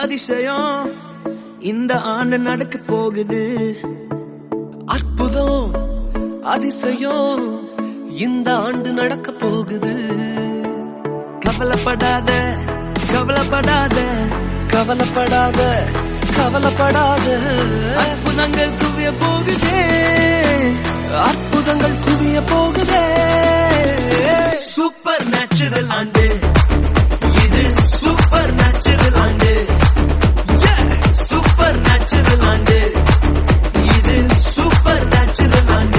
அதிசயம் இந்த ஆண்டு நடக்க போகுது. அற்புதம் அதிசயம் இந்த ஆண்டு நடக்க போகுது. கவலைப்படாத கவலைப்படாத கவலைப்படாத கவலைப்படாத, அற்புதங்கள் குவிய போகுதே, அற்புதங்கள் குவிய போகுதே. சூப்பர் நேச்சுரல் ஆண்டு இது, சூப்பர் நேச்சுரல் ஆண்டு, சூப்பர் நேச்சுரல் ஆண்டு இது, சூப்பர் நேச்சுரல் ஆண்டு.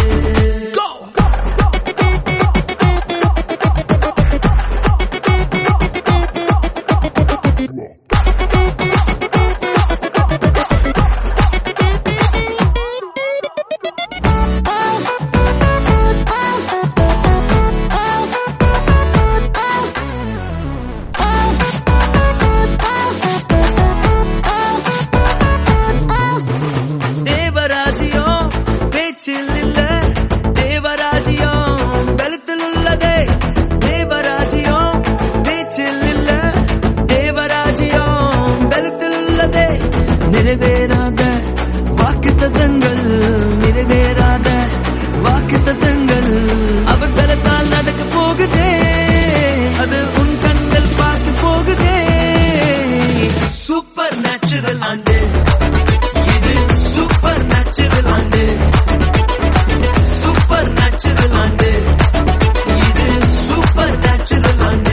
இல்ல தேவராஜ்யம் பலத்தில் உள்ளதே, தேவராஜ்யம் பேச்சில் இல்ல தேவராஜ்யம் பலத்தில் உள்ளதே. நிறைவேறாத வாக்குத்தத்தங்கள், நிறைவேறாத வாக்குத்தத்தங்கள் அவர் பலத்தால் நடக்க போகுதே, அது உன் கண்கள் பார்க்க போகுதே. சூப்பர் நேச்சுரல் ஆண்டு இது, சூப்பர் நேச்சுரல் ஆண்டு, சூப்பர் நேச்சுரல் ஆண்டு இது, சூப்பர் நேச்சுரல் ஆண்டு.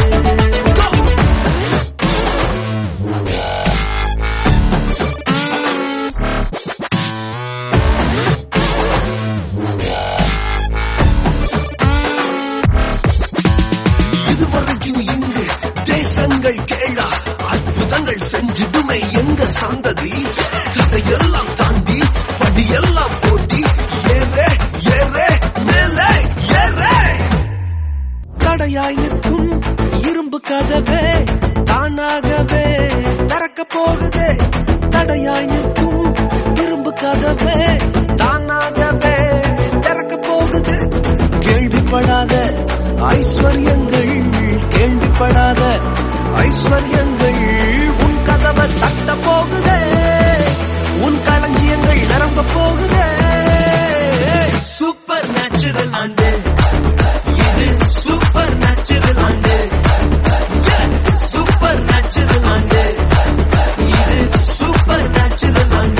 இதுவரைக்கும் இங்கு தேசங்கள் கேளா, அற்புதங்கள் செஞ்சிடுமே எங்க சந்ததி. கதையெல்லாம் தாண்டி படியெல்லாம் போட்டி, ஏறே ஏறே மேலே ஏறே. தடையாய் நிற்கும் இரும்பு கதவே தானாகவே திறக்க போகுதே, தடையாய் நிற்கும் இரும்பு கதவே தானாகவே திறக்க போகுது. கேள்விப்படாத ஐஸ்வர்யங்கள், கேள்விப்படாத ஐஸ்வர்யங்கள் உன் கதவை தட்ட போகுதே, உன் களஞ்சியங்கள் நிரம்ப போகுதே. சூப்பர் நேச்சுரல் ஆண்டு இது, சூப்பர் நேச்சுரல் ஆண்டு, சூப்பர் நேச்சுரல் ஆண்டு இது, சூப்பர் நேச்சுரல் ஆண்டு.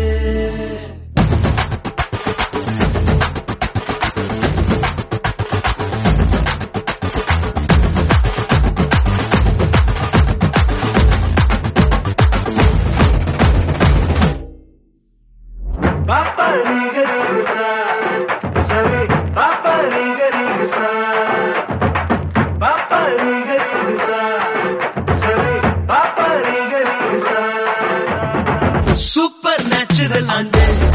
Papa Riga Riga Sa, Sari Papa Riga Riga Sa, Papa Riga Riga Sa, Sari Papa Riga Riga Sa. Super natural ஆண்டு